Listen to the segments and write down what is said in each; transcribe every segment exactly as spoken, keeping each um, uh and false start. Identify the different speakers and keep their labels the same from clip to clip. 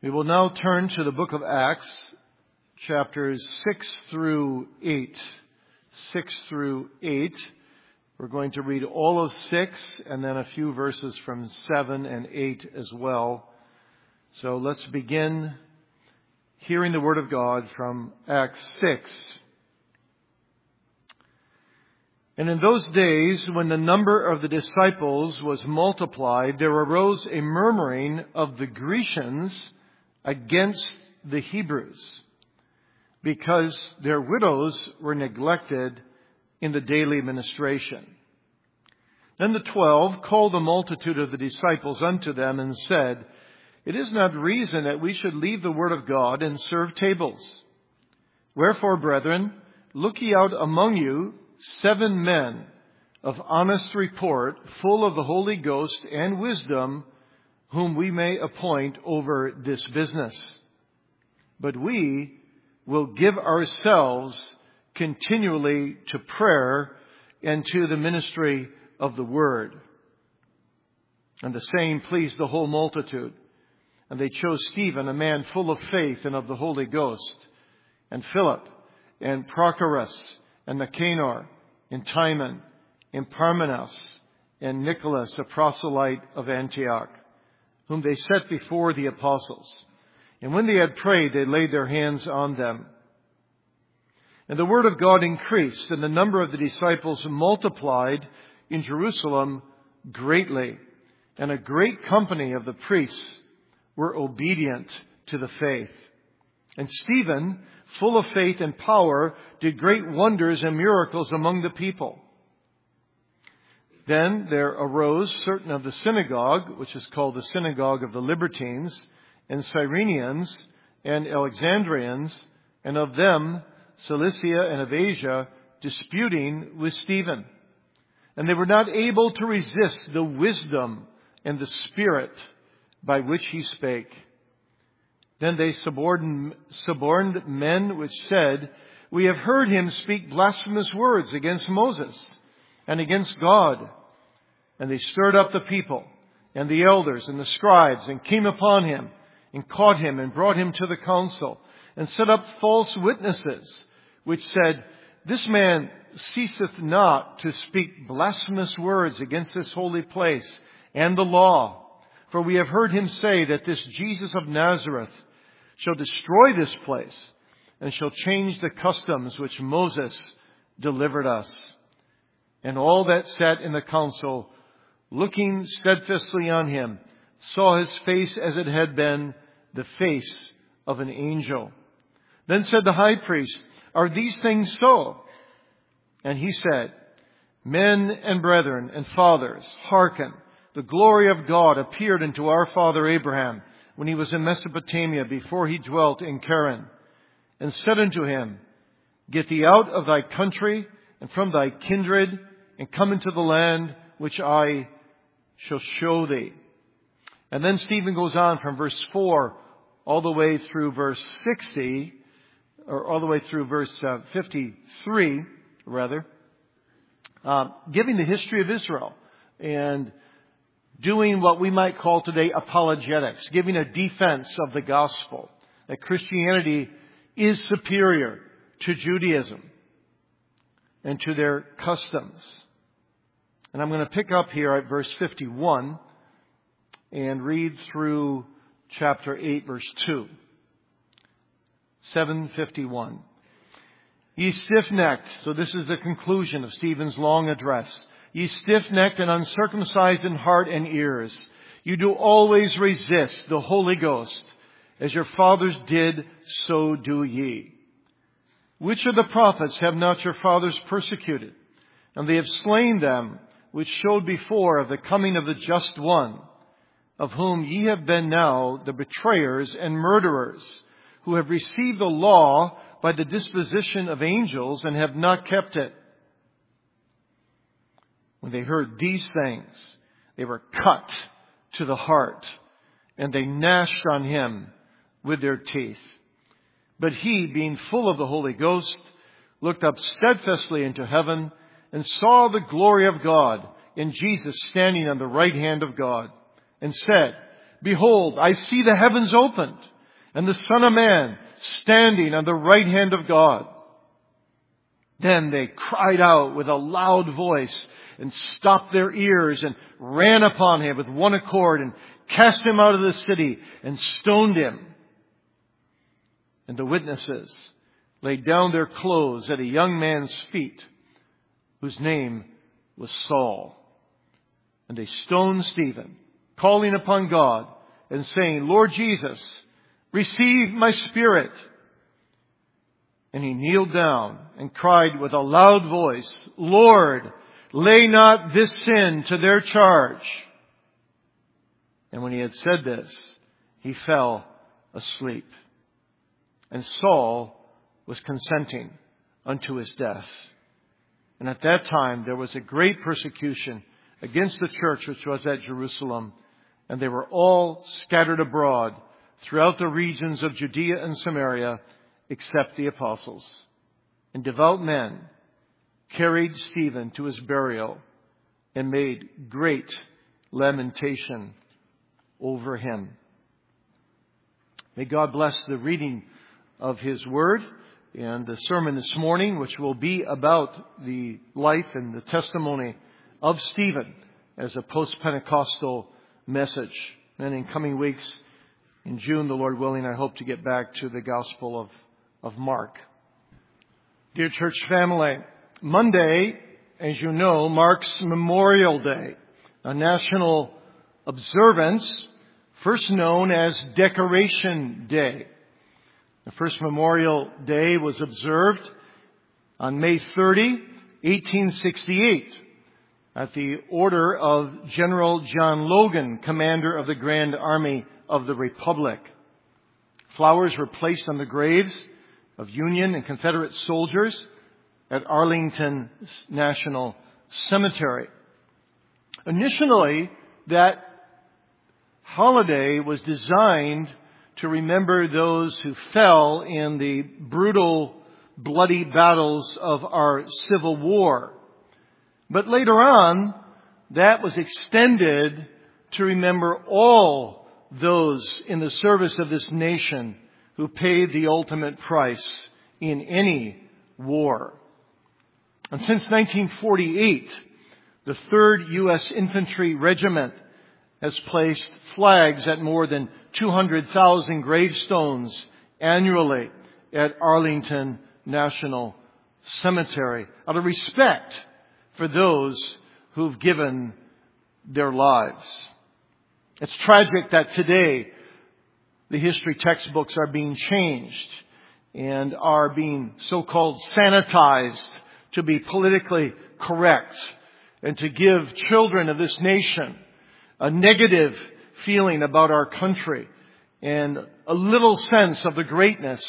Speaker 1: We will now turn to the book of Acts, chapters six through eight. six through eight. We're going to read all of six and then a few verses from seven and eight as well. So let's begin hearing the word of God from Acts six. And in those days, when the number of the disciples was multiplied, there arose a murmuring of the Grecians against the Hebrews, because their widows were neglected in the daily ministration. Then the twelve called the multitude of the disciples unto them and said, It is not reason that we should leave the word of God and serve tables. Wherefore, brethren, look ye out among you seven men of honest report, full of the Holy Ghost and wisdom, whom we may appoint over this business. But we will give ourselves continually to prayer and to the ministry of the word. And the saying pleased the whole multitude. And they chose Stephen, a man full of faith and of the Holy Ghost, and Philip, and Prochorus, and Nicanor, and Timon, and Parmenas, and Nicholas, a proselyte of Antioch, whom they set before the apostles. And when they had prayed, they laid their hands on them. And the word of God increased, and the number of the disciples multiplied in Jerusalem greatly. And a great company of the priests were obedient to the faith. And Stephen, full of faith and power, did great wonders and miracles among the people. Then there arose certain of the synagogue, which is called the synagogue of the Libertines, and Cyrenians, and Alexandrians, and of them Cilicia and of Asia, disputing with Stephen. And they were not able to resist the wisdom and the spirit by which he spake. Then they suborned, suborned men which said, We have heard him speak blasphemous words against Moses and against God. And they stirred up the people and the elders and the scribes, and came upon him and caught him and brought him to the council, and set up false witnesses, which said, This man ceaseth not to speak blasphemous words against this holy place and the law. For we have heard him say that this Jesus of Nazareth shall destroy this place, and shall change the customs which Moses delivered us. And all that sat in the council, looking steadfastly on him, saw his face as it had been the face of an angel. Then said the high priest, Are these things so? And he said, Men and brethren and fathers, hearken. The glory of God appeared unto our father Abraham when he was in Mesopotamia, before he dwelt in Charan, and said unto him, Get thee out of thy country and from thy kindred, and come into the land which I shall show thee. And then Stephen goes on from verse four all the way through verse sixty, or all the way through verse uh, fifty-three, rather, uh, giving the history of Israel and doing what we might call today apologetics, giving a defense of the gospel, that Christianity is superior to Judaism and to their customs. And I'm going to pick up here at verse fifty-one and read through chapter eight, verse two. seven fifty-one. Ye stiff-necked, so this is the conclusion of Stephen's long address. Ye stiff-necked and uncircumcised in heart and ears, you do always resist the Holy Ghost. As your fathers did, so do ye. Which of the prophets have not your fathers persecuted? And they have slain them which showed before of the coming of the just one, of whom ye have been now the betrayers and murderers, who have received the law by the disposition of angels and have not kept it. When they heard these things, they were cut to the heart, and they gnashed on him with their teeth. But he, being full of the Holy Ghost, looked up steadfastly into heaven, and saw the glory of God, and Jesus standing on the right hand of God, and said, Behold, I see the heavens opened, and the Son of Man standing on the right hand of God. Then they cried out with a loud voice and stopped their ears and ran upon him with one accord and cast him out of the city and stoned him. And the witnesses laid down their clothes at a young man's feet, whose name was Saul. And they stoned Stephen, calling upon God and saying, Lord Jesus, receive my spirit. And he kneeled down and cried with a loud voice, Lord, lay not this sin to their charge. And when he had said this, he fell asleep. And Saul was consenting unto his death. And at that time there was a great persecution against the church which was at Jerusalem, and they were all scattered abroad throughout the regions of Judea and Samaria, except the apostles. And devout men carried Stephen to his burial and made great lamentation over him. May God bless the reading of His Word and the sermon this morning, which will be about the life and the testimony of Stephen as a post-Pentecostal message. And in coming weeks, in June, the Lord willing, I hope to get back to the Gospel of, of Mark. Dear church family, Monday, as you know, marks Memorial Day, a national observance first known as Decoration Day. The first Memorial Day was observed on May thirtieth, eighteen sixty-eight, at the order of General John Logan, commander of the Grand Army of the Republic. Flowers were placed on the graves of Union and Confederate soldiers at Arlington National Cemetery. Initially, that holiday was designed to remember those who fell in the brutal, bloody battles of our Civil War. But later on, that was extended to remember all those in the service of this nation who paid the ultimate price in any war. And since nineteen forty-eight, the third U S Infantry Regiment has placed flags at more than two hundred thousand gravestones annually at Arlington National Cemetery out of respect for those who've given their lives. It's tragic that today the history textbooks are being changed and are being so-called sanitized to be politically correct and to give children of this nation a negative feeling about our country and a little sense of the greatness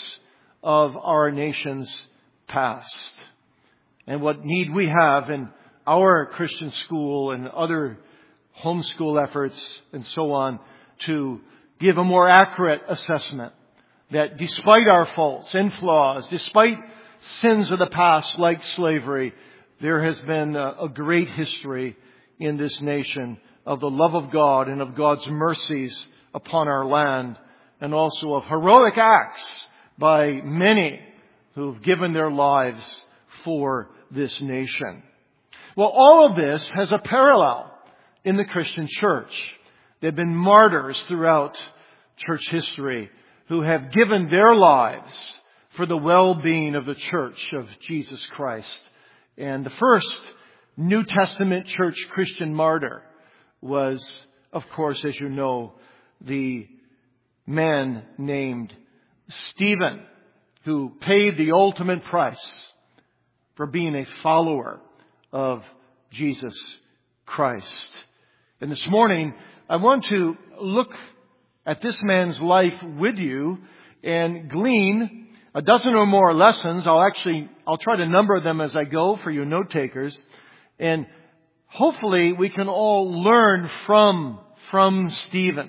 Speaker 1: of our nation's past. And what need we have in our Christian school and other homeschool efforts and so on to give a more accurate assessment that despite our faults and flaws, despite sins of the past like slavery, there has been a, a great history in this nation of the love of God and of God's mercies upon our land, and also of heroic acts by many who've given their lives for this nation. Well, all of this has a parallel in the Christian church. There have been martyrs throughout church history who have given their lives for the well-being of the church of Jesus Christ. And the first New Testament church Christian martyr was, of course, as you know, the man named Stephen, who paid the ultimate price for being a follower of Jesus Christ. And this morning, I want to look at this man's life with you and glean a dozen or more lessons. I'll actually, I'll try to number them as I go for you note takers. And hopefully we can all learn from, from Stephen.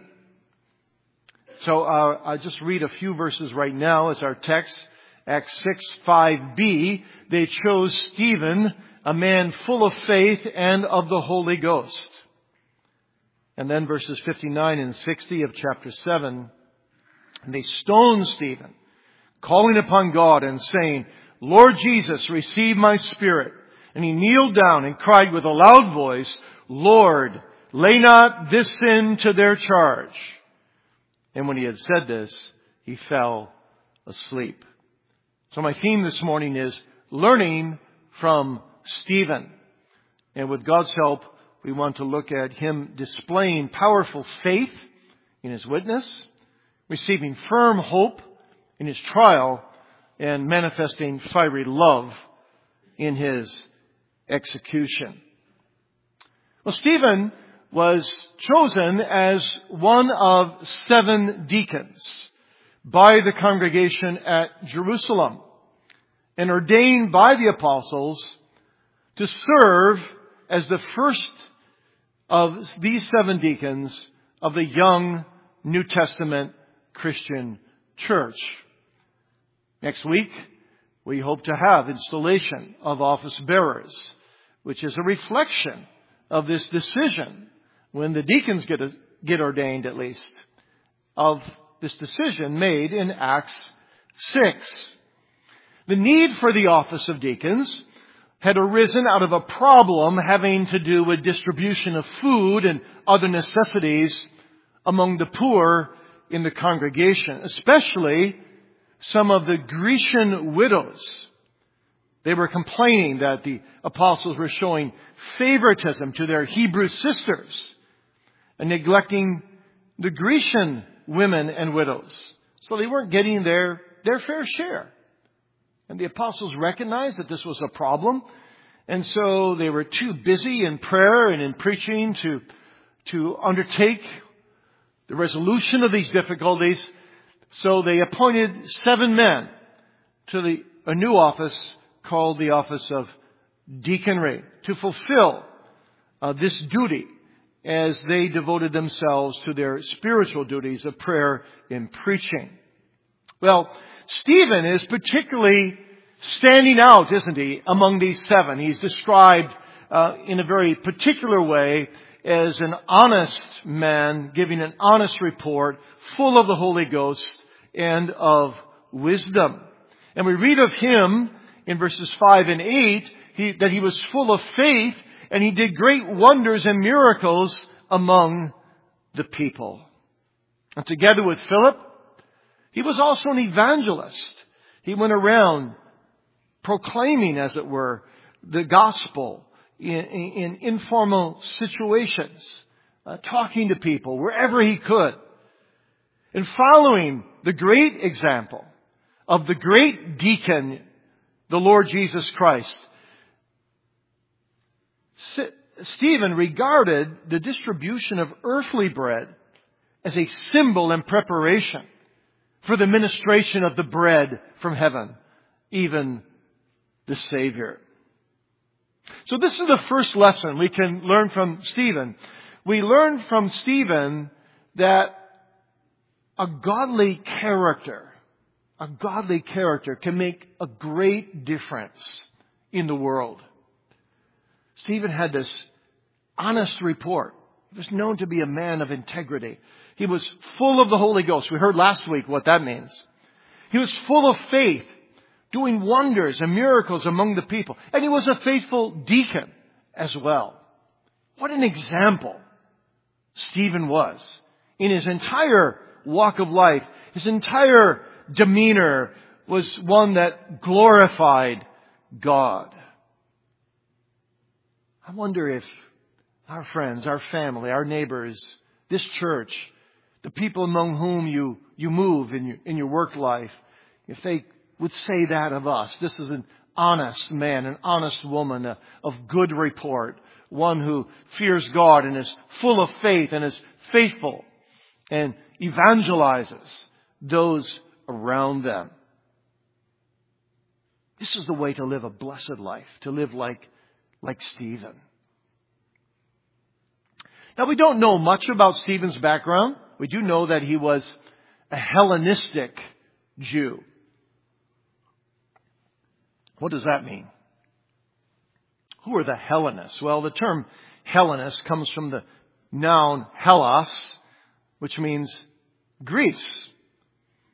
Speaker 1: So uh, I'll just read a few verses right now as our text. Acts six, five b. They chose Stephen, a man full of faith and of the Holy Ghost. And then verses fifty-nine and sixty of chapter seven. And they stoned Stephen, calling upon God and saying, Lord Jesus, receive my spirit. And he kneeled down and cried with a loud voice, Lord, lay not this sin to their charge. And when he had said this, he fell asleep. So my theme this morning is learning from Stephen. And with God's help, we want to look at him displaying powerful faith in his witness, receiving firm hope in his trial, and manifesting fiery love in his execution. Well, Stephen was chosen as one of seven deacons by the congregation at Jerusalem and ordained by the apostles to serve as the first of these seven deacons of the young New Testament Christian church. Next week, we hope to have installation of office bearers, which is a reflection of this decision, when the deacons get, a, get ordained at least, of this decision made in Acts six. The need for the office of deacons had arisen out of a problem having to do with distribution of food and other necessities among the poor in the congregation, especially some of the Grecian widows. They were complaining that the apostles were showing favoritism to their Hebrew sisters and neglecting the Grecian women and widows. So they weren't getting their, their fair share. And the apostles recognized that this was a problem. And so they were too busy in prayer and in preaching to, to undertake the resolution of these difficulties. So they appointed seven men to the, a new office called the office of deaconry to fulfill uh, this duty as they devoted themselves to their spiritual duties of prayer and preaching. Well, Stephen is particularly standing out, isn't he, among these seven. He's described uh, in a very particular way as an honest man, giving an honest report, full of the Holy Ghost and of wisdom. And we read of him in verses five and eight, he, that he was full of faith and he did great wonders and miracles among the people. And together with Philip, he was also an evangelist. He went around proclaiming, as it were, the gospel in, in, in informal situations, uh, talking to people wherever he could. And following the great example of the great deacon, the Lord Jesus Christ, Stephen regarded the distribution of earthly bread as a symbol and preparation for the ministration of the bread from heaven, even the Savior. So this is the first lesson we can learn from Stephen. We learn from Stephen that a godly character, a godly character can make a great difference in the world. Stephen had this honest report. He was known to be a man of integrity. He was full of the Holy Ghost. We heard last week what that means. He was full of faith, doing wonders and miracles among the people. And he was a faithful deacon as well. What an example Stephen was in his entire walk of life. His entire demeanor was one that glorified God. I wonder if our friends, our family, our neighbors, this church, the people among whom you, you move in your, in your work life, if they would say that of us. This is an honest man, an honest woman, a, of good report, one who fears God and is full of faith and is faithful and evangelizes those around them. This is the way to live a blessed life, to live like like Stephen. Now, we don't know much about Stephen's background. We do know that he was a Hellenistic Jew. What does that mean? Who are the Hellenists? Well, the term Hellenist comes from the noun Hellas, which means Greece.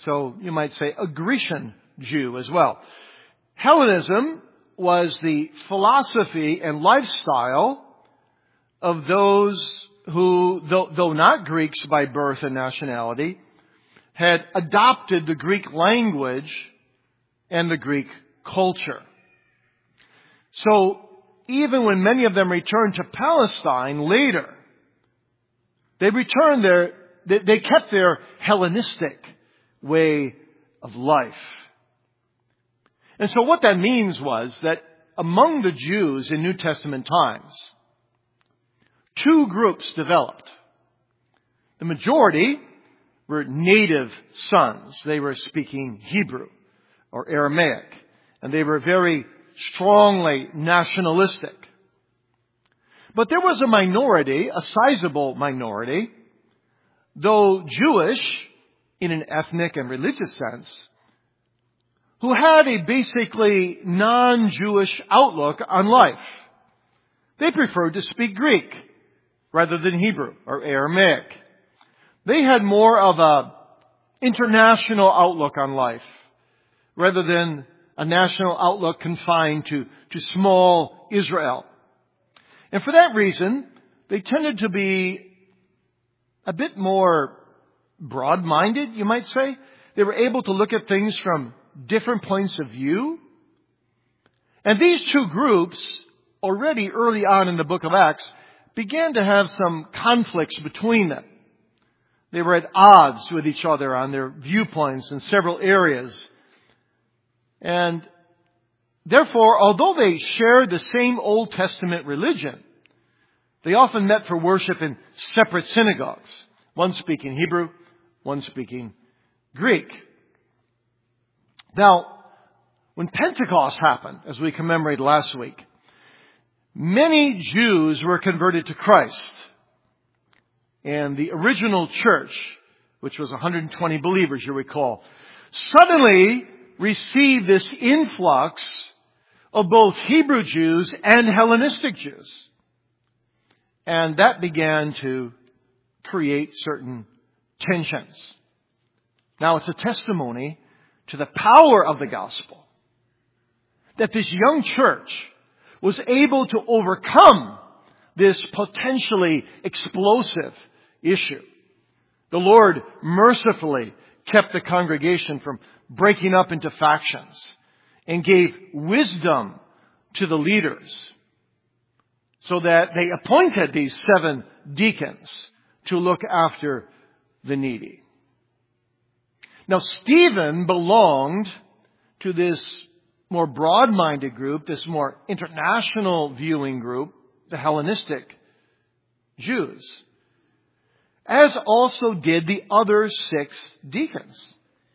Speaker 1: So you might say a Grecian Jew as well. Hellenism was the philosophy and lifestyle of those who, though, though not Greeks by birth and nationality, had adopted the Greek language and the Greek culture. So even when many of them returned to Palestine later, they returned their, they, they kept their Hellenistic way of life. And so what that means was that among the Jews in New Testament times, two groups developed. The majority were native sons. They were speaking Hebrew or Aramaic, and they were very strongly nationalistic. But there was a minority, a sizable minority, though Jewish in an ethnic and religious sense, who had a basically non-Jewish outlook on life. They preferred to speak Greek rather than Hebrew or Aramaic. They had more of a international outlook on life rather than a national outlook confined to, to small Israel. And for that reason, they tended to be a bit more broad-minded, you might say. They were able to look at things from different points of view. And these two groups, already early on in the book of Acts, began to have some conflicts between them. They were at odds with each other on their viewpoints in several areas. And therefore, although they shared the same Old Testament religion, they often met for worship in separate synagogues, one speaking Hebrew, one speaking Greek. Now, when Pentecost happened, as we commemorated last week, many Jews were converted to Christ. And the original church, which was one hundred twenty believers, you recall, suddenly received this influx of both Hebrew Jews and Hellenistic Jews. And that began to create certain tensions. Now, it's a testimony to the power of the gospel that this young church was able to overcome this potentially explosive issue. The Lord mercifully kept the congregation from breaking up into factions and gave wisdom to the leaders so that they appointed these seven deacons to look after the needy. Now, Stephen belonged to this more broad-minded group, this more international viewing group, the Hellenistic Jews, as also did the other six deacons.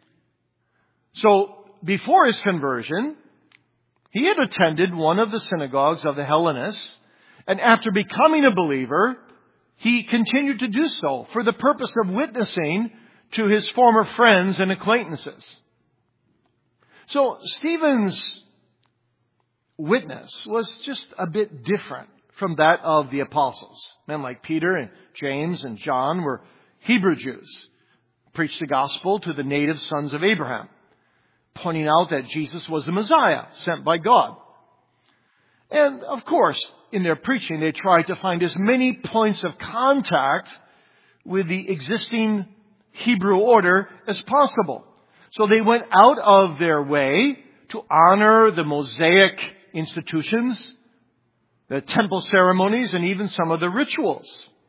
Speaker 1: So, before his conversion, he had attended one of the synagogues of the Hellenists, and after becoming a believer, he continued to do so for the purpose of witnessing to his former friends and acquaintances. So, Stephen's witness was just a bit different from that of the apostles. Men like Peter and James and John were Hebrew Jews, preached the gospel to the native sons of Abraham, pointing out that Jesus was the Messiah sent by God. And of course, in their preaching, they tried to find as many points of contact with the existing Hebrew order as possible. So they went out of their way to honor the Mosaic institutions, the temple ceremonies, and even some of the rituals.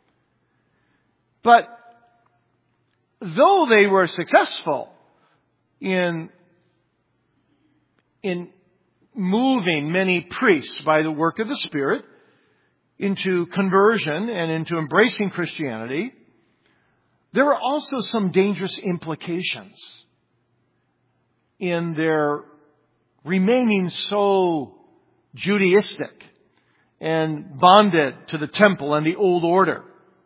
Speaker 1: But though they were successful in, in moving many priests by the work of the Spirit into conversion and into embracing Christianity, there were also some dangerous implications in their remaining so Judaistic and bonded to the temple and the old order.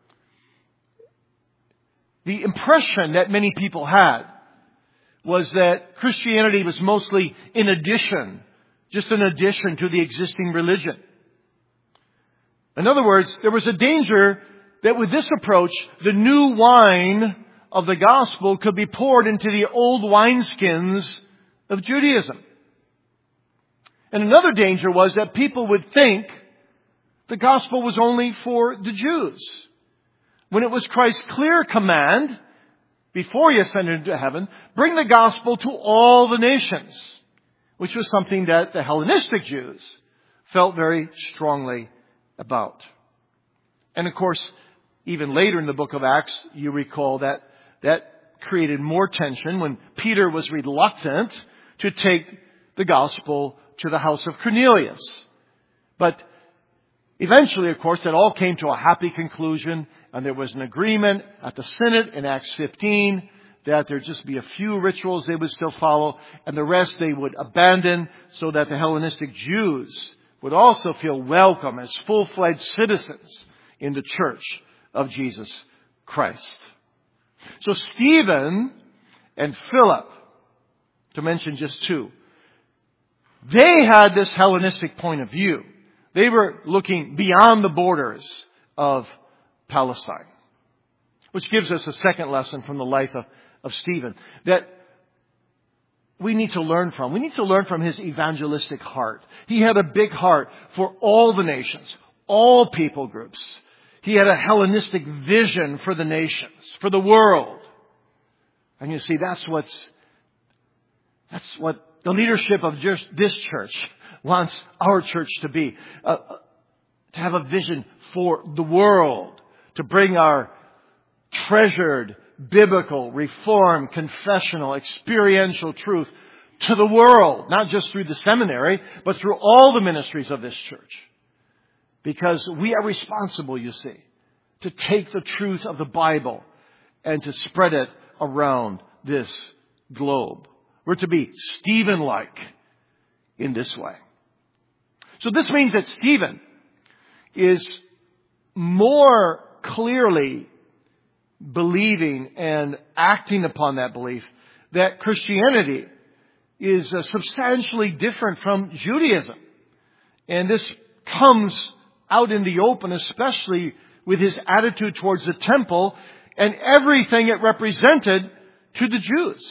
Speaker 1: The impression that many people had was that Christianity was mostly in addition, just an addition to the existing religion. In other words, there was a danger that with this approach, the new wine of the gospel could be poured into the old wineskins of Judaism. And another danger was that people would think the gospel was only for the Jews, when it was Christ's clear command, before He ascended into heaven, bring the gospel to all the nations, which was something that the Hellenistic Jews felt very strongly about. And of course, even later in the book of Acts, you recall that that created more tension when Peter was reluctant to take the gospel to the house of Cornelius. But eventually, of course, that all came to a happy conclusion, and there was an agreement at the Synod in Acts fifteen that there'd just be a few rituals they would still follow, and the rest they would abandon, so that the Hellenistic Jews would also feel welcome as full-fledged citizens in the church of Jesus Christ. So Stephen and Philip, to mention just two, they had this Hellenistic point of view. They were looking beyond the borders of Palestine. Which gives us a second lesson from the life of, of Stephen that we need to learn from. We need to learn from his evangelistic heart. He had a big heart for all the nations, all people groups. He had a Hellenistic vision for the nations, for the world. And you see, that's what's, that's what the leadership of just this church wants our church to be. Uh, to have a vision for the world. To bring our treasured, biblical, reformed, confessional, experiential truth to the world. Not just through the seminary, but through all the ministries of this church. Because we are responsible, you see, to take the truth of the Bible and to spread it around this globe. We're to be Stephen-like in this way. So this means that Stephen is more clearly believing and acting upon that belief that Christianity is uh, substantially different from Judaism. And this comes out in the open, especially with his attitude towards the temple and everything it represented to the Jews.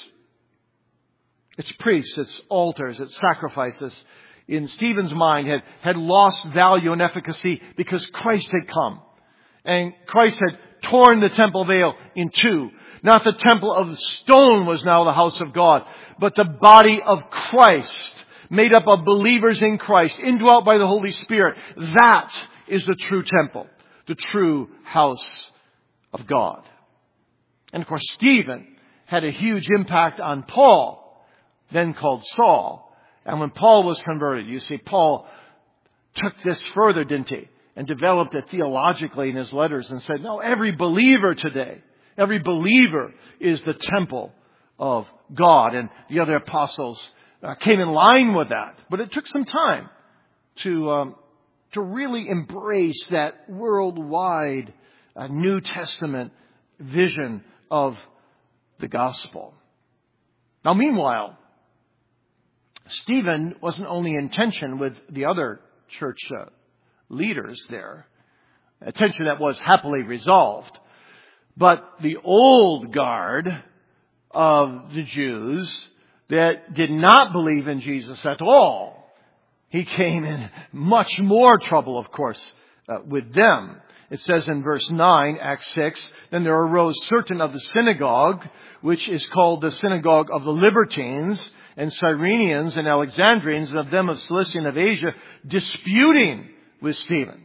Speaker 1: Its priests, its altars, its sacrifices, in Stephen's mind, had, had lost value and efficacy because Christ had come. And Christ had torn the temple veil in two. Not the temple of stone was now the house of God, but the body of Christ, made up of believers in Christ, indwelt by the Holy Spirit. That is the true temple, the true house of God. And of course, Stephen had a huge impact on Paul, then called Saul. And when Paul was converted, you see, Paul took this further, didn't he? And developed it theologically in his letters and said, no, every believer today, every believer is the temple of God. And the other apostles uh, came in line with that. But it took some time to um, to really embrace that worldwide uh, New Testament vision of the gospel. Now, meanwhile, Stephen wasn't only in tension with the other church uh, leaders there, a tension that was happily resolved, but the old guard of the Jews that did not believe in Jesus at all, he came in much more trouble, of course, uh, with them. It says in verse nine, Acts six, then there arose certain of the synagogue, which is called the synagogue of the Libertines, and Cyrenians and Alexandrians, and of them of Cilicia and of Asia, disputing with Stephen.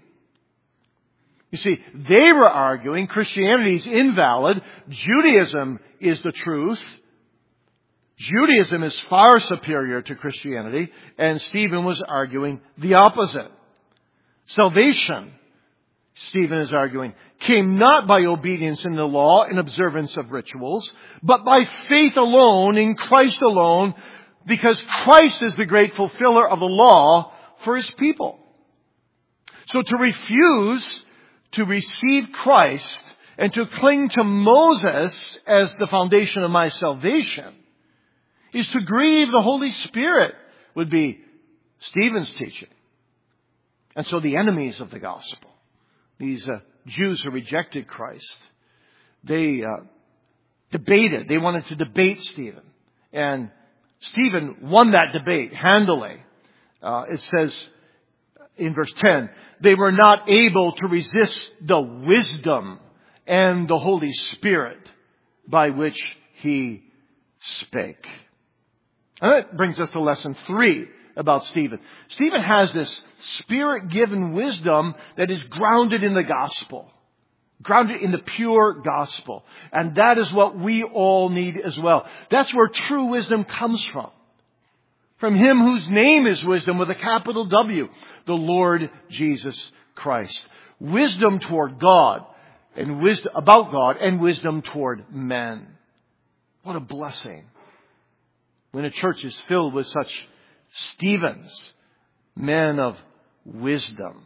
Speaker 1: You see, they were arguing Christianity is invalid. Judaism is the truth. Judaism is far superior to Christianity. And Stephen was arguing the opposite. Salvation, Stephen is arguing, came not by obedience in the law and observance of rituals, but by faith alone in Christ alone, because Christ is the great fulfiller of the law for His people. So to refuse to receive Christ and to cling to Moses as the foundation of my salvation is to grieve the Holy Spirit, would be Stephen's teaching. And so the enemies of the gospel, these uh, Jews who rejected Christ, they uh, debated. They wanted to debate Stephen. And Stephen won that debate handily. Uh, it says in verse ten, they were not able to resist the wisdom and the Holy Spirit by which he spake. And that brings us to lesson three about Stephen. Stephen has this Spirit-given wisdom that is grounded in the gospel. Grounded in the pure gospel. And that is what we all need as well. That's where true wisdom comes from. From Him whose name is wisdom with a capital W, the Lord Jesus Christ. Wisdom toward God and wisdom about God and wisdom toward men. What a blessing when a church is filled with such Stephens, men of wisdom.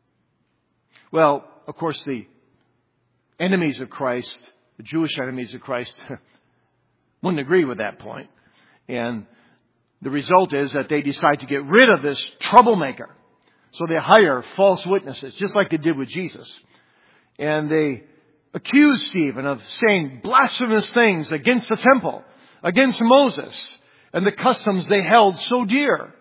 Speaker 1: Well, of course, the enemies of Christ, the Jewish enemies of Christ, wouldn't agree with that point. And the result is that they decide to get rid of this troublemaker. So they hire false witnesses, just like they did with Jesus. And they accuse Stephen of saying blasphemous things against the temple, against Moses, and the customs they held so dear.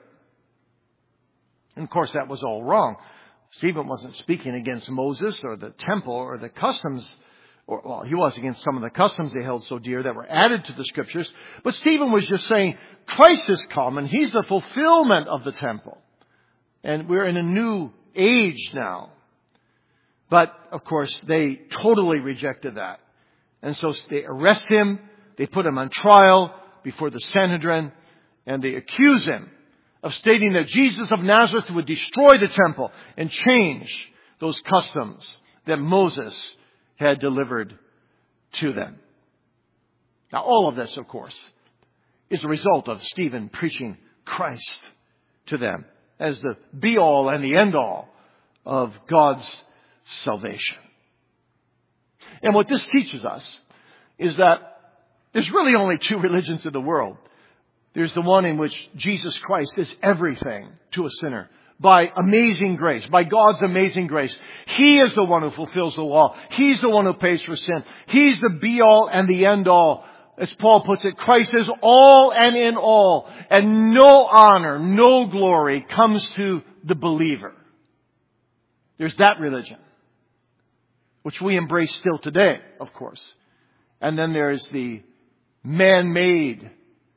Speaker 1: And of course, that was all wrong. Stephen wasn't speaking against Moses or the temple or the customs. Or, well, he was against some of the customs they held so dear that were added to the Scriptures. But Stephen was just saying, Christ has come and He's the fulfillment of the temple. And we're in a new age now. But, of course, they totally rejected that. And so they arrest him, they put him on trial before the Sanhedrin, and they accuse him of stating that Jesus of Nazareth would destroy the temple and change those customs that Moses had delivered to them. Now, all of this, of course, is a result of Stephen preaching Christ to them as the be-all and the end-all of God's salvation. And what this teaches us is that there's really only two religions in the world. There's the one in which Jesus Christ is everything to a sinner. By amazing grace, by God's amazing grace. He is the one who fulfills the law. He's the one who pays for sin. He's the be-all and the end-all. As Paul puts it, Christ is all and in all. And no honor, no glory comes to the believer. There's that religion, which we embrace still today, of course. And then there's the man-made,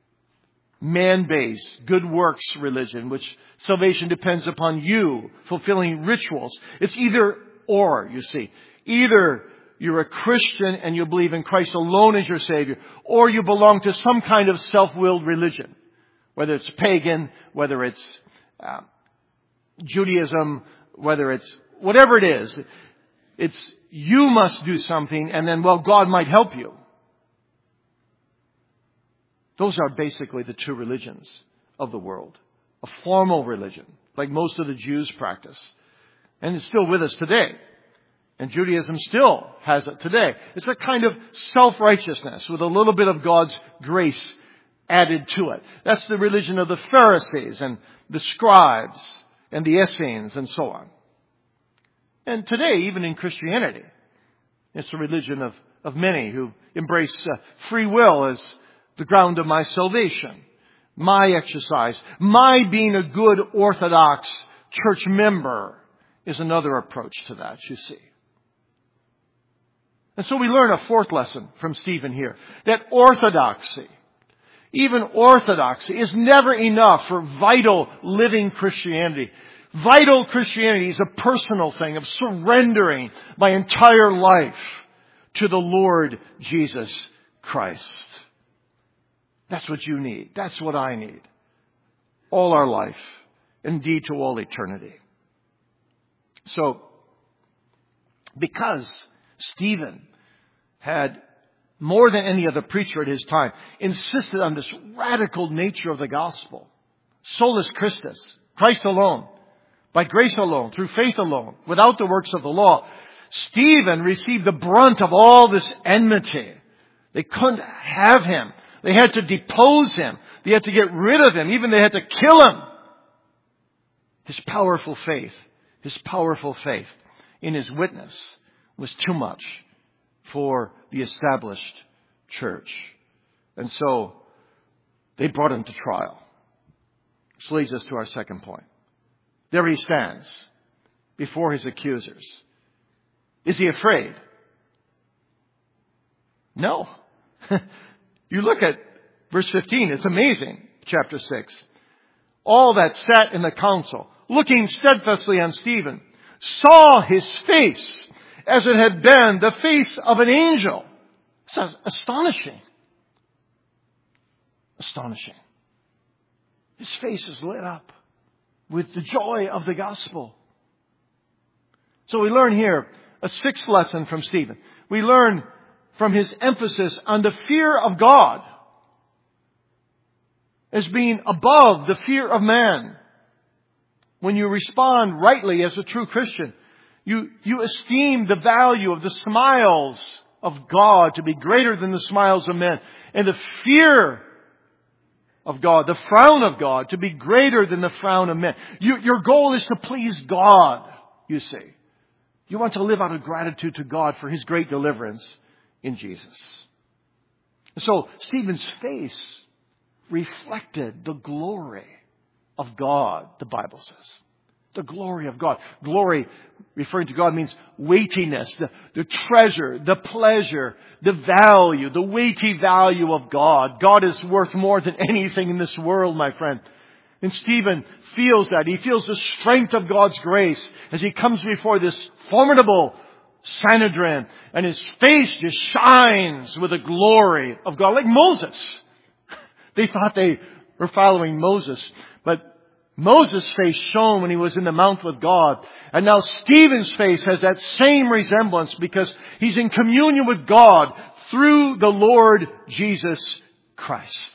Speaker 1: man-based, good works religion, which salvation depends upon you fulfilling rituals. It's either or, you see. Either you're a Christian and you believe in Christ alone as your Savior, or you belong to some kind of self-willed religion. Whether it's pagan, whether it's uh, Judaism, whether it's whatever it is. It's you must do something and then, well, God might help you. Those are basically the two religions of the world. A formal religion, like most of the Jews practice. And it's still with us today. And Judaism still has it today. It's a kind of self-righteousness with a little bit of God's grace added to it. That's the religion of the Pharisees and the scribes and the Essenes and so on. And today, even in Christianity, it's a religion of, of many who embrace uh, free will as the ground of my salvation, my exercise, my being a good Orthodox church member is another approach to that, you see. And so we learn a fourth lesson from Stephen here, that orthodoxy, even orthodoxy, is never enough for vital living Christianity. Vital Christianity is a personal thing of surrendering my entire life to the Lord Jesus Christ. That's what you need. That's what I need. All our life. Indeed, to all eternity. So, because Stephen had, more than any other preacher at his time, insisted on this radical nature of the gospel. Solus Christus. Christ alone. By grace alone. Through faith alone. Without the works of the law. Stephen received the brunt of all this enmity. They couldn't have him. They had to depose him. They had to get rid of him. Even they had to kill him. His powerful faith, his powerful faith in his witness was too much for the established church. And so they brought him to trial. This leads us to our second point. There he stands before his accusers. Is he afraid? No. You look at verse fifteen. It's amazing. Chapter six. All that sat in the council, looking steadfastly on Stephen, saw his face as it had been the face of an angel. It's astonishing. Astonishing. His face is lit up with the joy of the gospel. So we learn here a sixth lesson from Stephen. We learn from his emphasis on the fear of God as being above the fear of man. When you respond rightly as a true Christian, you, you esteem the value of the smiles of God to be greater than the smiles of men, and the fear of God, the frown of God, to be greater than the frown of men. You, your goal is to please God, you see. You want to live out of gratitude to God for His great deliverance in Jesus. So Stephen's face reflected the glory of God, the Bible says. The glory of God. Glory, referring to God, means weightiness, the, the treasure, the pleasure, the value, the weighty value of God. God is worth more than anything in this world, my friend. And Stephen feels that. He feels the strength of God's grace as he comes before this formidable Sanhedrin, and his face just shines with the glory of God, like Moses. They thought they were following Moses, but Moses' face shone when he was in the mount with God. And now Stephen's face has that same resemblance because he's in communion with God through the Lord Jesus Christ.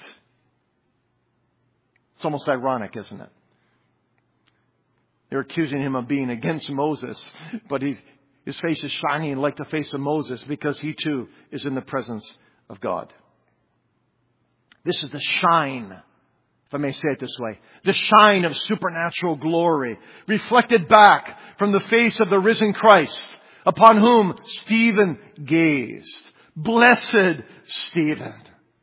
Speaker 1: It's almost ironic, isn't it? They're accusing him of being against Moses, but he's, his face is shining like the face of Moses because he too is in the presence of God. This is the shine, if I may say it this way, the shine of supernatural glory reflected back from the face of the risen Christ upon whom Stephen gazed. Blessed Stephen.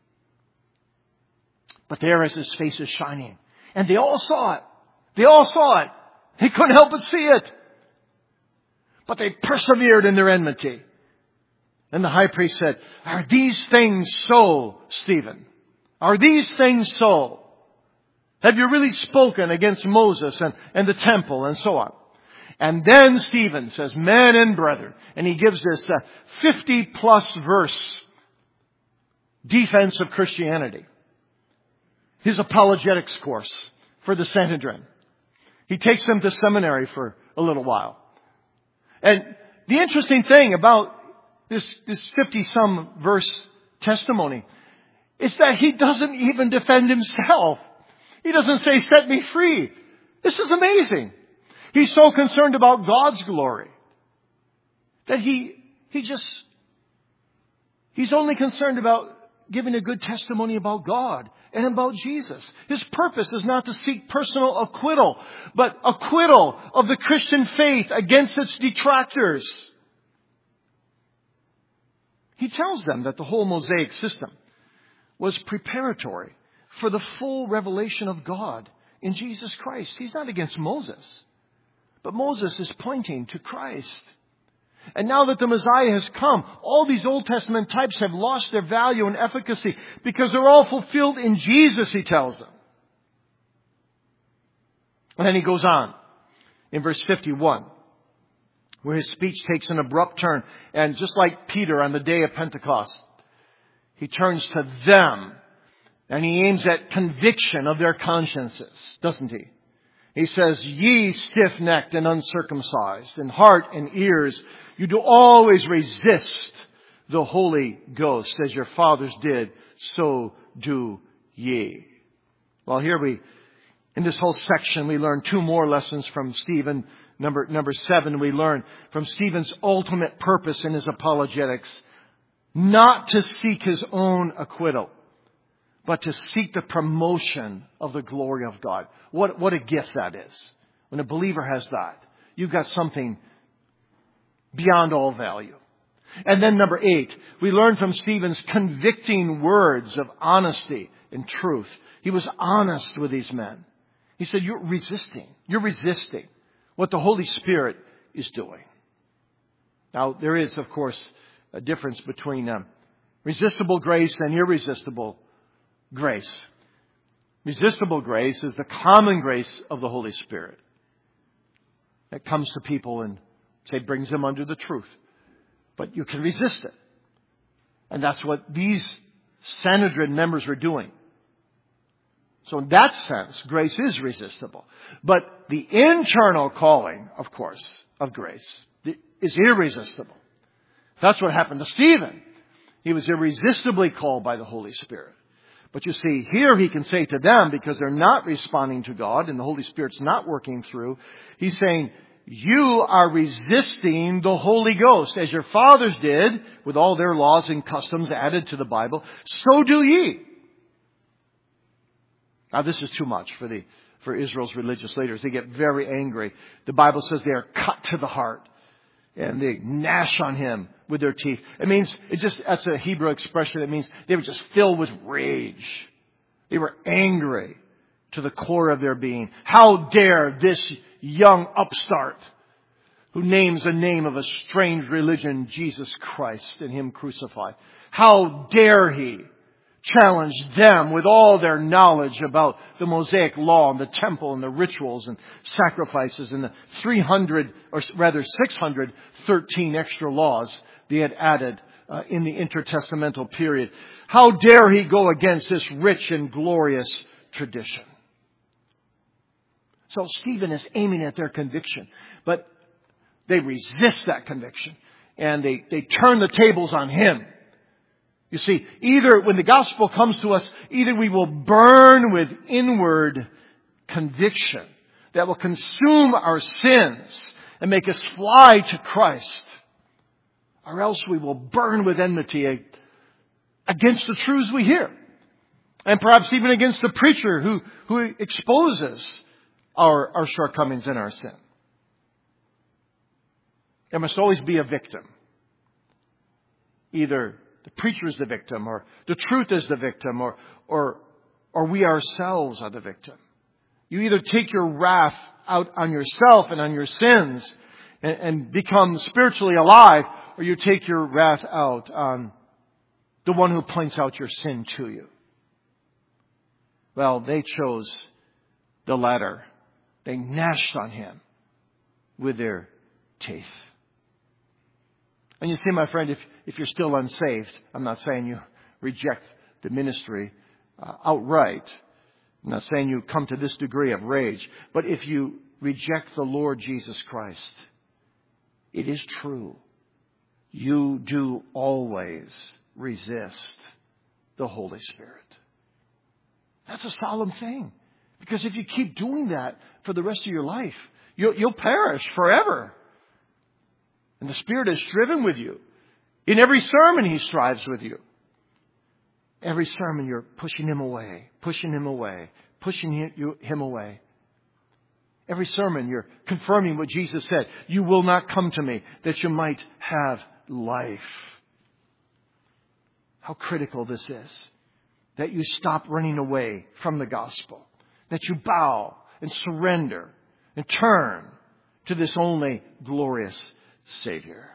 Speaker 1: But there as his face is shining. And they all saw it. They all saw it. They couldn't help but see it. But they persevered in their enmity. And the high priest said, "Are these things so, Stephen? Are these things so? Have you really spoken against Moses and, and the temple," and so on. And then Stephen says, "Men and brethren," and he gives this uh, fifty plus verse defense of Christianity. His apologetics course for the Sanhedrin. He takes them to seminary for a little while. And the interesting thing about this, this fifty-some verse testimony is that he doesn't even defend himself. He doesn't say, "Set me free." This is amazing. He's so concerned about God's glory that he, he just, he's only concerned about giving a good testimony about God and about Jesus. His purpose is not to seek personal acquittal, but acquittal of the Christian faith against its detractors. He tells them that the whole Mosaic system was preparatory for the full revelation of God in Jesus Christ. He's not against Moses, but Moses is pointing to Christ. And now that the Messiah has come, all these Old Testament types have lost their value and efficacy because they're all fulfilled in Jesus, he tells them. And then he goes on in verse fifty-one, where his speech takes an abrupt turn. And just like Peter on the day of Pentecost, he turns to them and he aims at conviction of their consciences, doesn't he? He says, "Ye stiff-necked and uncircumcised in heart and ears, you do always resist the Holy Ghost, as your fathers did, so do ye." Well, here we, in this whole section, we learn two more lessons from Stephen. Number, number seven, we learn from Stephen's ultimate purpose in his apologetics, not to seek his own acquittal, but to seek the promotion of the glory of God. What, what a gift that is. When a believer has that, you've got something beyond all value. And then number eight, we learn from Stephen's convicting words of honesty and truth. He was honest with these men. He said, you're resisting. You're resisting what the Holy Spirit is doing. Now, there is, of course, a difference between um, resistible grace and irresistible grace. Resistible grace is the common grace of the Holy Spirit that comes to people and, say, brings them under the truth. But you can resist it. And that's what these Sanhedrin members were doing. So in that sense, grace is resistible. But the internal calling, of course, of grace is irresistible. That's what happened to Stephen. He was irresistibly called by the Holy Spirit. But you see, here he can say to them, because they're not responding to God and the Holy Spirit's not working through, he's saying, you are resisting the Holy Ghost, as your fathers did, with all their laws and customs added to the Bible, so do ye. Now this is too much for the for Israel's religious leaders. They get very angry. The Bible says they are cut to the heart. And they gnash on him with their teeth. It means, it just, that's a Hebrew expression. It means they were just filled with rage. They were angry to the core of their being. How dare this young upstart who names the name of a strange religion, Jesus Christ, and Him crucified. How dare he challenge them with all their knowledge about the Mosaic law and the temple and the rituals and sacrifices and the three hundred, or rather six hundred thirteen extra laws they had added uh, in the intertestamental period. How dare he go against this rich and glorious tradition? So Stephen is aiming at their conviction, but they resist that conviction and they, they turn the tables on him. You see, either when the gospel comes to us, either we will burn with inward conviction that will consume our sins and make us fly to Christ, or else we will burn with enmity against the truths we hear, and perhaps even against the preacher who, who exposes our, our shortcomings and our sin. There must always be a victim. Either the preacher is the victim, or the truth is the victim, or, or, or we ourselves are the victim. You either take your wrath out on yourself and on your sins and, and become spiritually alive, or you take your wrath out on the one who points out your sin to you. Well, they chose the latter. They gnashed on him with their teeth. And you see, my friend, if, if you're still unsaved, I'm not saying you reject the ministry uh, outright. I'm not saying you come to this degree of rage. But if you reject the Lord Jesus Christ, it is true. You do always resist the Holy Spirit. That's a solemn thing. Because if you keep doing that for the rest of your life, you'll, you'll perish forever. And the Spirit is striven with you. In every sermon, He strives with you. Every sermon, you're pushing Him away, pushing Him away, pushing Him away. Every sermon, you're confirming what Jesus said. You will not come to me that you might have life. How critical this is. That you stop running away from the gospel. That you bow and surrender and turn to this only glorious Savior.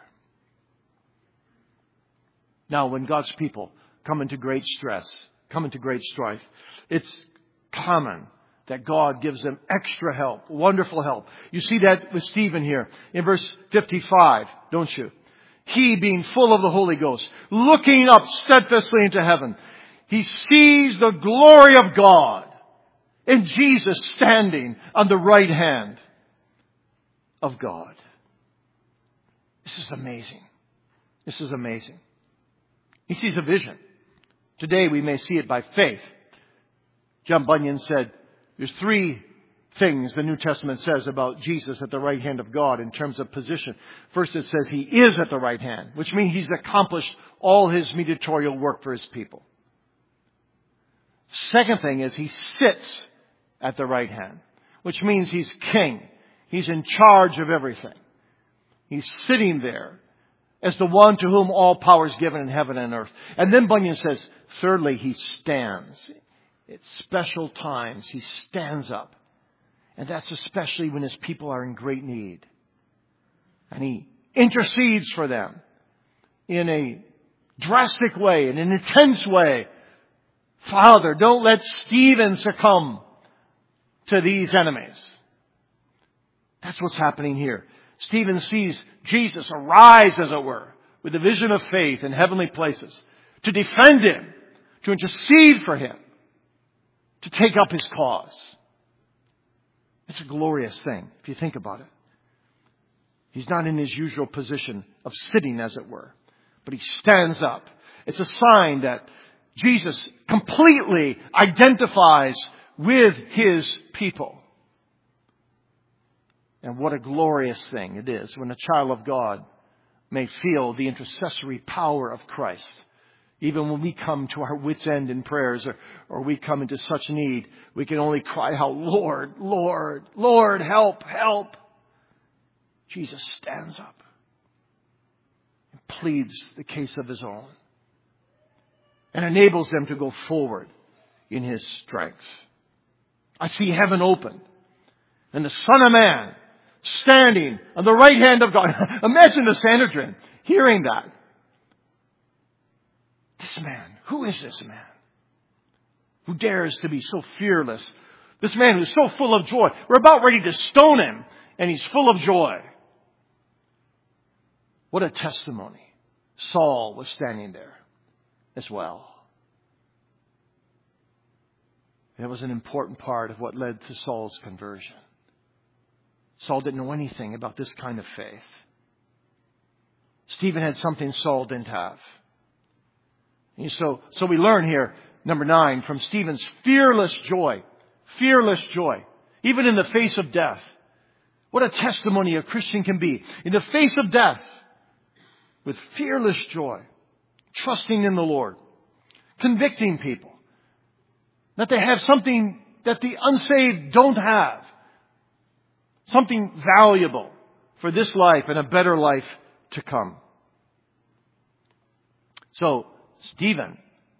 Speaker 1: Now, when God's people come into great stress, come into great strife, it's common that God gives them extra help, wonderful help. You see that with Stephen here in verse fifty-five, don't you? He, being full of the Holy Ghost, looking up steadfastly into heaven, he sees the glory of God and Jesus standing on the right hand of God. This is amazing. This is amazing. He sees a vision. Today we may see it by faith. John Bunyan said, there's three things the New Testament says about Jesus at the right hand of God in terms of position. First, it says He is at the right hand, which means He's accomplished all His mediatorial work for His people. Second thing is He sits at the right hand, which means He's king. He's in charge of everything. He's sitting there as the one to whom all power is given in heaven and earth. And then Bunyan says, thirdly, he stands. At special times, he stands up. And that's especially when his people are in great need. And he intercedes for them in a drastic way, in an intense way. Father, don't let Stephen succumb to these enemies. That's what's happening here. Stephen sees Jesus arise, as it were, with a vision of faith in heavenly places, to defend him, to intercede for him, to take up his cause. It's a glorious thing, if you think about it. He's not in his usual position of sitting, as it were, but he stands up. It's a sign that Jesus completely identifies with his people. And what a glorious thing it is when a child of God may feel the intercessory power of Christ. Even when we come to our wits' end in prayers, or, or we come into such need, we can only cry out, Lord, Lord, Lord, help, help. Jesus stands up and pleads the case of his own and enables them to go forward in his strength. I see heaven open and the Son of Man standing on the right hand of God. Imagine the Sanhedrin hearing that. This man, who is this man who dares to be so fearless? This man who's so full of joy. We're about ready to stone him, and he's full of joy. What a testimony. Saul was standing there as well. It was an important part of what led to Saul's conversion. Saul didn't know anything about this kind of faith. Stephen had something Saul didn't have. And so, so we learn here, number nine, from Stephen's fearless joy. Fearless joy. Even in the face of death. What a testimony a Christian can be. In the face of death. With fearless joy. Trusting in the Lord. Convicting people. That they have something that the unsaved don't have. Something valuable for this life and a better life to come. So, Stephen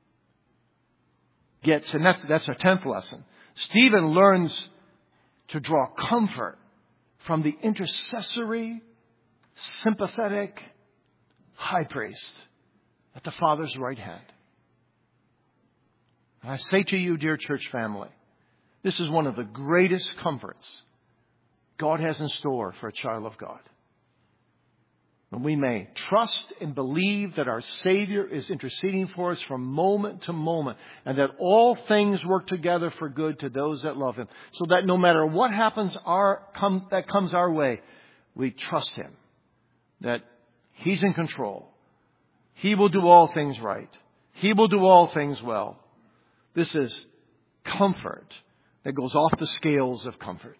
Speaker 1: gets, and that's, that's our tenth lesson. Stephen learns to draw comfort from the intercessory, sympathetic high priest at the Father's right hand. And I say to you, dear church family, this is one of the greatest comforts God has in store for a child of God. And we may trust and believe that our Savior is interceding for us from moment to moment, and that all things work together for good to those that love Him. So that no matter what happens our, come, that comes our way, we trust Him. That He's in control. He will do all things right. He will do all things well. This is comfort that goes off the scales of comfort.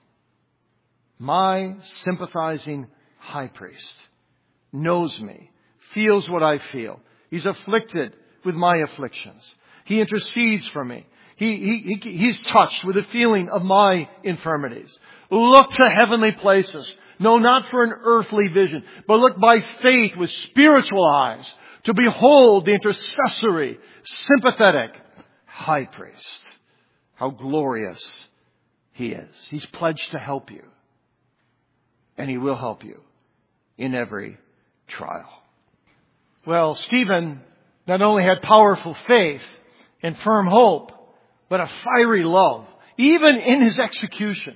Speaker 1: My sympathizing high priest knows me, feels what I feel. He's afflicted with my afflictions. He intercedes for me. He, he, he, he's touched with the feeling of my infirmities. Look to heavenly places. No, not for an earthly vision, but look by faith with spiritual eyes to behold the intercessory, sympathetic high priest. How glorious He is. He's pledged to help you. And He will help you in every trial. Well, Stephen not only had powerful faith and firm hope, but a fiery love, even in his execution.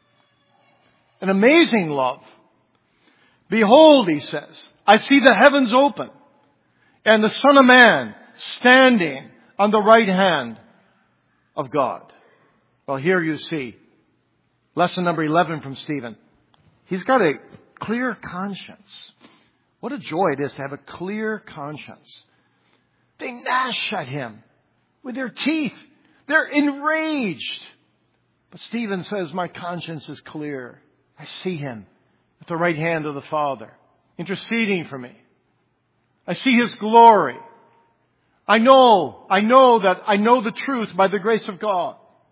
Speaker 1: An amazing love. Behold, he says, I see the heavens open, and the Son of Man standing on the right hand of God. Well, here you see lesson number eleven from Stephen. He's got a clear conscience. What a joy it is to have a clear conscience. They gnash at him with their teeth. They're enraged. But Stephen says, my conscience is clear. I see Him at the right hand of the Father, interceding for me. I see His glory. I know, I know that I know the truth by the grace of God.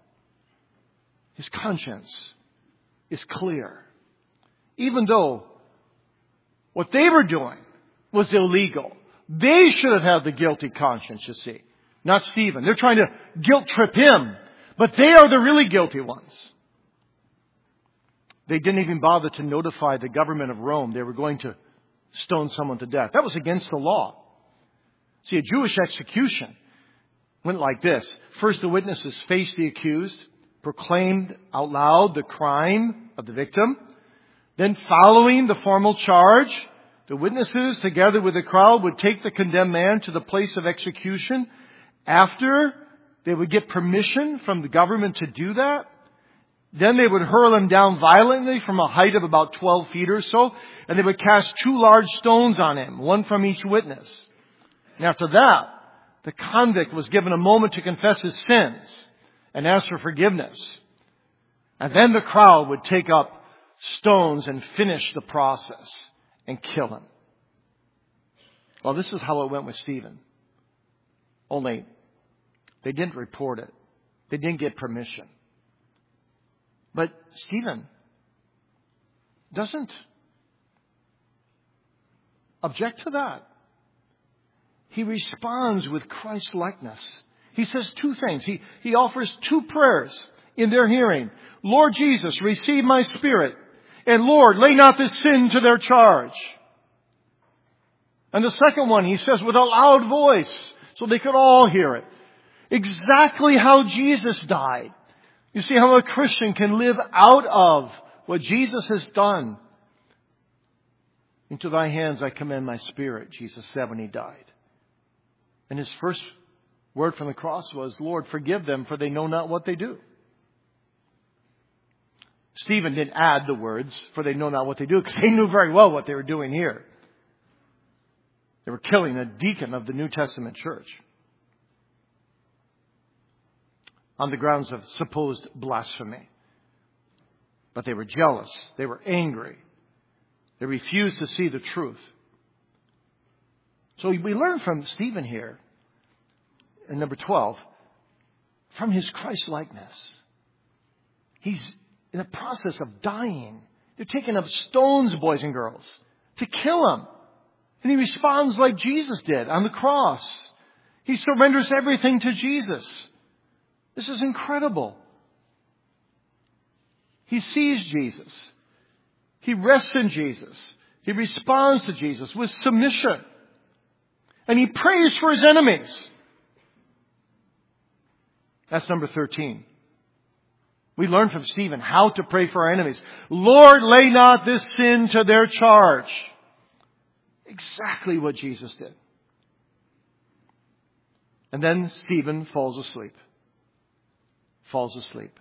Speaker 1: His conscience is clear. Even though what they were doing was illegal. They should have had the guilty conscience, you see. Not Stephen. They're trying to guilt trip him. But they are the really guilty ones. They didn't even bother to notify the government of Rome they were going to stone someone to death. That was against the law. See, a Jewish execution went like this. First, the witnesses faced the accused, proclaimed out loud the crime of the victim. Then, following the formal charge, the witnesses, together with the crowd, would take the condemned man to the place of execution. After they would get permission from the government to do that, then they would hurl him down violently from a height of about twelve feet or so, and they would cast two large stones on him, one from each witness. And after that, the convict was given a moment to confess his sins and ask for forgiveness. And then the crowd would take up stones and finish the process and kill him. Well, this is how it went with Stephen. Only they didn't report it. They didn't get permission. But Stephen doesn't object to that. He responds with Christ-likeness. He says two things. He, he offers two prayers in their hearing. Lord Jesus, receive my spirit. And Lord, lay not this sin to their charge. And the second one, he says with a loud voice, so they could all hear it. Exactly how Jesus died. You see how a Christian can live out of what Jesus has done. Into thy hands I commend my spirit, Jesus said when he died. And his first word from the cross was, Lord, forgive them, for they know not what they do. Stephen didn't add the words, for they know not what they do, because they knew very well what they were doing here. They were killing a deacon of the New Testament church on the grounds of supposed blasphemy. But they were jealous. They were angry. They refused to see the truth. So we learn from Stephen here, in number twelve, from his Christ-likeness. He's in the process of dying. They're taking up stones, boys and girls, to kill him. And he responds like Jesus did on the cross. He surrenders everything to Jesus. This is incredible. He sees Jesus. He rests in Jesus. He responds to Jesus with submission. And he prays for his enemies. That's number thirteen. We learn from Stephen how to pray for our enemies. Lord, lay not this sin to their charge. Exactly what Jesus did. And then Stephen falls asleep. Falls asleep.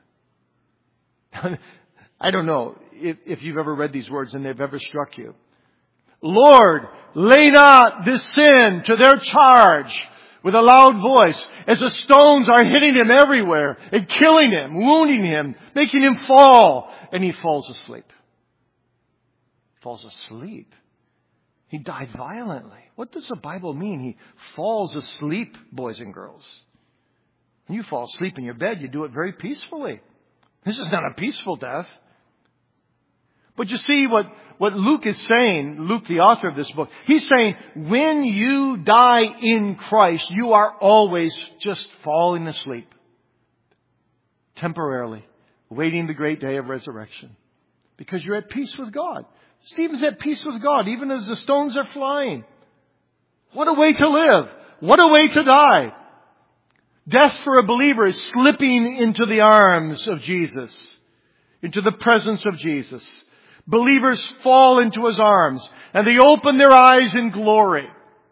Speaker 1: I don't know if, if you've ever read these words and they've ever struck you. Lord, lay not this sin to their charge, with a loud voice, as the stones are hitting him everywhere and killing him, wounding him, making him fall. And he falls asleep. Falls asleep. He died violently. What does the Bible mean? He falls asleep, boys and girls. When you fall asleep in your bed, you do it very peacefully. This is not a peaceful death. But you see what, what Luke is saying, Luke, the author of this book, he's saying when you die in Christ, you are always just falling asleep. Temporarily. Waiting the great day of resurrection. Because you're at peace with God. Stephen's at peace with God, even as the stones are flying. What a way to live. What a way to die. Death for a believer is slipping into the arms of Jesus. Into the presence of Jesus. Believers fall into his arms and they open their eyes in glory.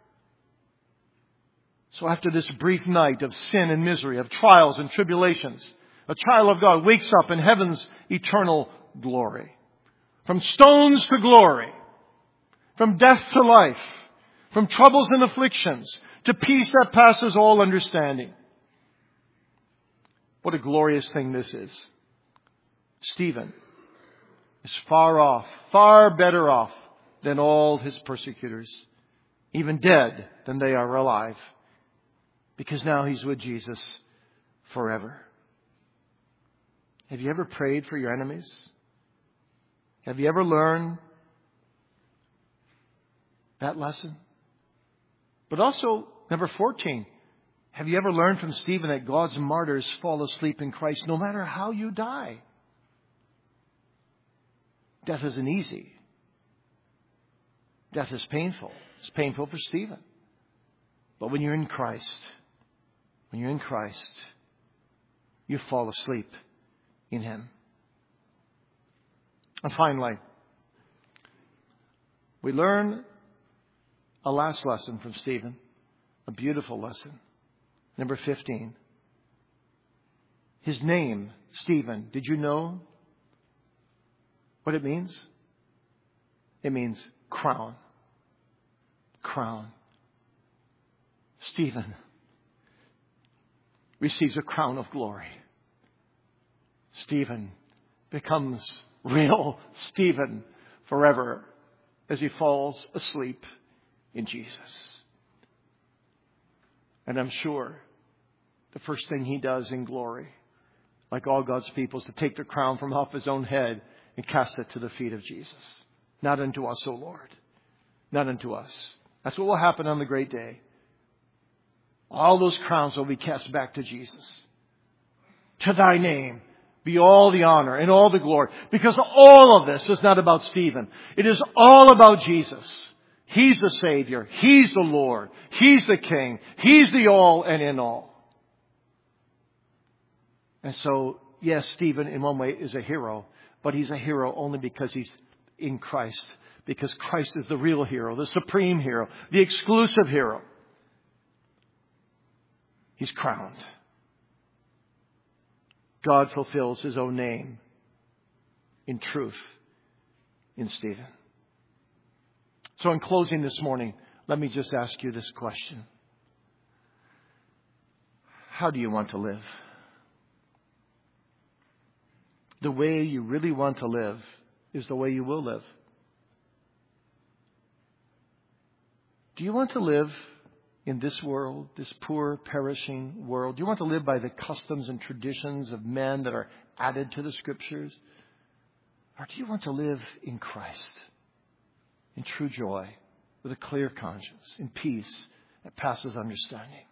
Speaker 1: So after this brief night of sin and misery, of trials and tribulations, a child of God wakes up in heaven's eternal glory. From stones to glory. From death to life. From troubles and afflictions to peace that passes all understanding. What a glorious thing this is. Stephen is far off, far better off than all his persecutors. Even dead than they are alive. Because now he's with Jesus forever. Have you ever prayed for your enemies? Have you ever learned that lesson? But also, number fourteen, have you ever learned from Stephen that God's martyrs fall asleep in Christ no matter how you die? Death isn't easy. Death is painful. It's painful for Stephen. But when you're in Christ, when you're in Christ, you fall asleep in Him. And finally, we learn a last lesson from Stephen, a beautiful lesson. Number fifteen. His name, Stephen, did you know what it means? It means crown. Crown. Stephen receives a crown of glory. Stephen becomes real Stephen forever as he falls asleep in Jesus. And I'm sure the first thing he does in glory, like all God's people, is to take the crown from off his own head and cast it to the feet of Jesus. Not unto us, O Lord. Not unto us. That's what will happen on the great day. All those crowns will be cast back to Jesus. To thy name be all the honor and all the glory. Because all of this is not about Stephen. It is all about Jesus. He's the Savior. He's the Lord. He's the King. He's the all and in all. And so, yes, Stephen in one way is a hero. But he's a hero only because he's in Christ. Because Christ is the real hero, the supreme hero, the exclusive hero. He's crowned. God fulfills His own name in truth in Stephen. So in closing this morning, let me just ask you this question. How do you want to live? The way you really want to live is the way you will live. Do you want to live in this world, this poor, perishing world? Do you want to live by the customs and traditions of men that are added to the Scriptures? Or do you want to live in Christ, in true joy, with a clear conscience, in peace that passes understanding?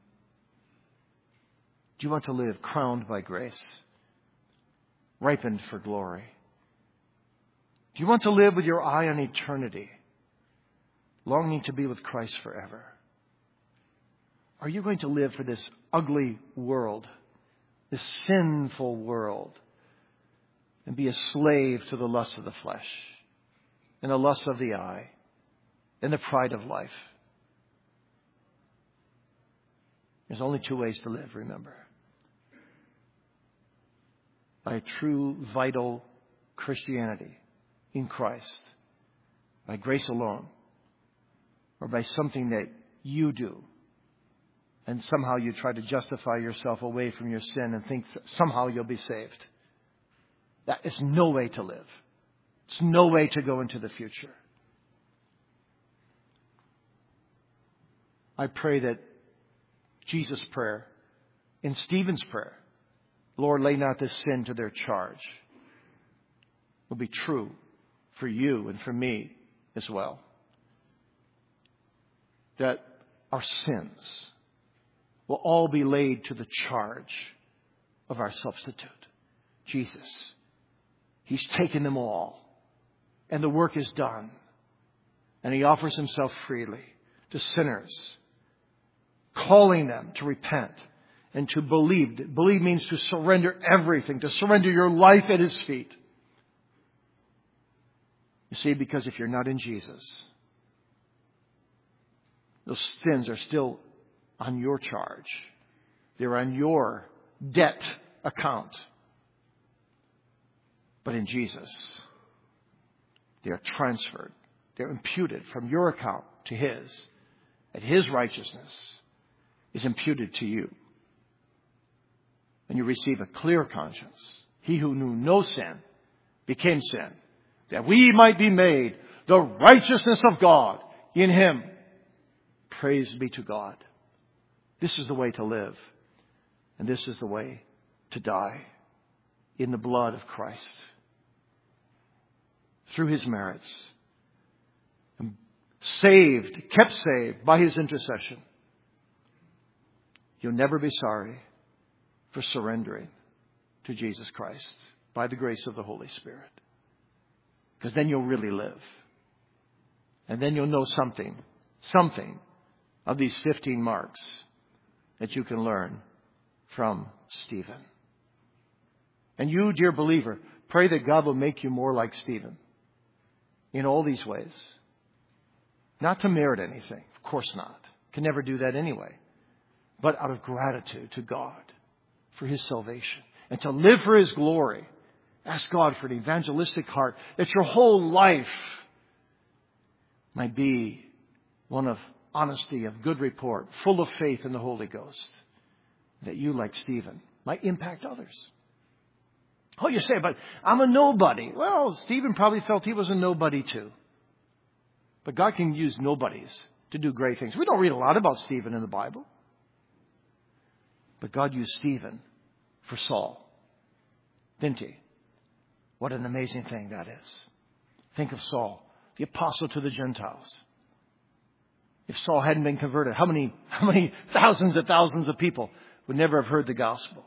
Speaker 1: Do you want to live crowned by grace, ripened for glory? Do you want to live with your eye on eternity, longing to be with Christ forever? Are you going to live for this ugly world, this sinful world, and be a slave to the lust of the flesh and the lust of the eye and the pride of life? There's only two ways to live, remember. By a true, vital Christianity in Christ, by grace alone, or by something that you do, and somehow you try to justify yourself away from your sin and think somehow you'll be saved. That is no way to live. It's no way to go into the future. I pray that Jesus' prayer and Stephen's prayer, Lord, lay not this sin to their charge, will be true for you and for me as well. That our sins will all be laid to the charge of our substitute, Jesus. He's taken them all, and the work is done. And He offers Himself freely to sinners, calling them to repent and to believe. Believe means to surrender everything, to surrender your life at His feet. You see, because if you're not in Jesus, those sins are still on your charge. They're on your debt account. But in Jesus, they are transferred. They're imputed from your account to His. And His righteousness is imputed to you. And you receive a clear conscience. He who knew no sin became sin, that we might be made the righteousness of God in Him. Praise be to God. This is the way to live. And this is the way to die, in the blood of Christ, through His merits, and saved, kept saved by His intercession, you'll never be sorry for surrendering to Jesus Christ by the grace of the Holy Spirit. Because then you'll really live. And then you'll know something, something of these fifteen marks that you can learn from Stephen. And you, dear believer, pray that God will make you more like Stephen in all these ways. Not to merit anything. Of course not. Can never do that anyway. But out of gratitude to God for His salvation. And to live for His glory. Ask God for an evangelistic heart. That your whole life might be one of honesty, of good report, full of faith in the Holy Ghost. That you, like Stephen, might impact others. Oh, you say, but I'm a nobody. Well, Stephen probably felt he was a nobody too. But God can use nobodies to do great things. We don't read a lot about Stephen in the Bible. But God used Stephen for Saul. Didn't He? What an amazing thing that is. Think of Saul, the apostle to the Gentiles. If Saul hadn't been converted, how many, how many thousands and thousands of people would never have heard the gospel?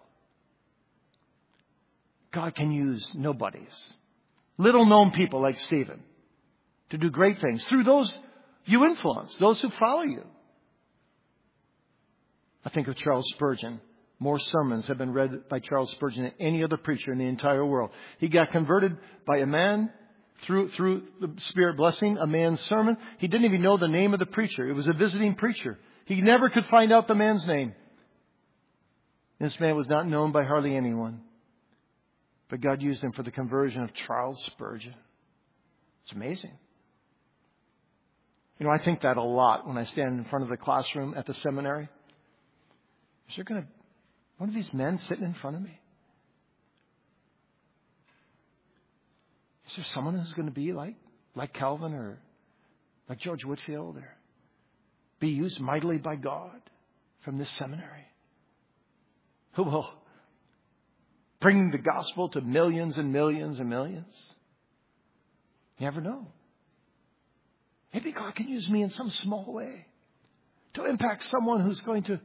Speaker 1: God can use nobodies, little known people like Stephen, to do great things through those you influence, those who follow you. I think of Charles Spurgeon. More sermons have been read by Charles Spurgeon than any other preacher in the entire world. He got converted by a man through, through the Spirit blessing, a man's sermon. He didn't even know the name of the preacher. It was a visiting preacher. He never could find out the man's name. This man was not known by hardly anyone. But God used him for the conversion of Charles Spurgeon. It's amazing. You know, I think that a lot when I stand in front of the classroom at the seminary. Is there going to one of these men sitting in front of me? Is there someone who's going to be like, like Calvin or like George Whitefield or be used mightily by God from this seminary? Who will bring the gospel to millions and millions and millions? You never know. Maybe God can use me in some small way to impact someone who's going to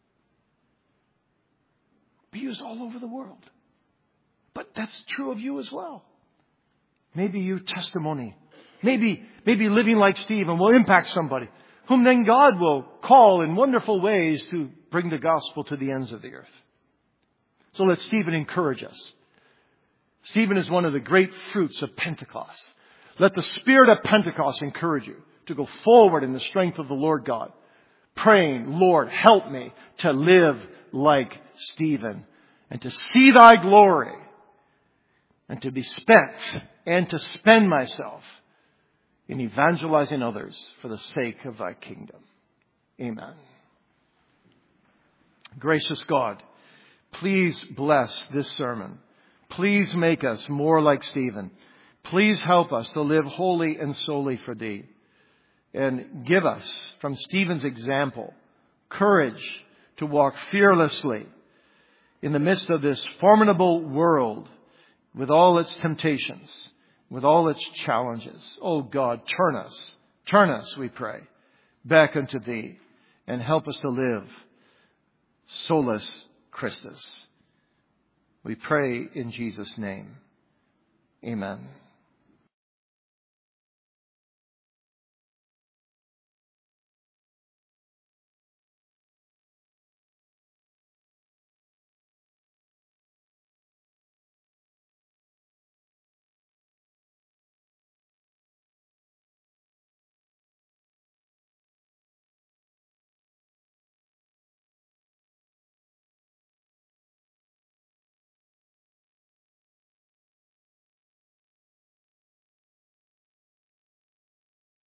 Speaker 1: be used all over the world. But that's true of you as well. Maybe your testimony, maybe, maybe living like Stephen will impact somebody whom then God will call in wonderful ways to bring the gospel to the ends of the earth. So let Stephen encourage us. Stephen is one of the great fruits of Pentecost. Let the Spirit of Pentecost encourage you to go forward in the strength of the Lord God, praying, Lord, help me to live like Stephen and to see Thy glory and to be spent and to spend myself in evangelizing others for the sake of Thy kingdom. Amen. Gracious God, please bless this sermon. Please make us more like Stephen. Please help us to live wholly and solely for Thee. And give us, from Stephen's example, courage to walk fearlessly in the midst of this formidable world with all its temptations, with all its challenges. Oh God, turn us, turn us, we pray, back unto Thee and help us to live solus Christus. We pray in Jesus' name. Amen.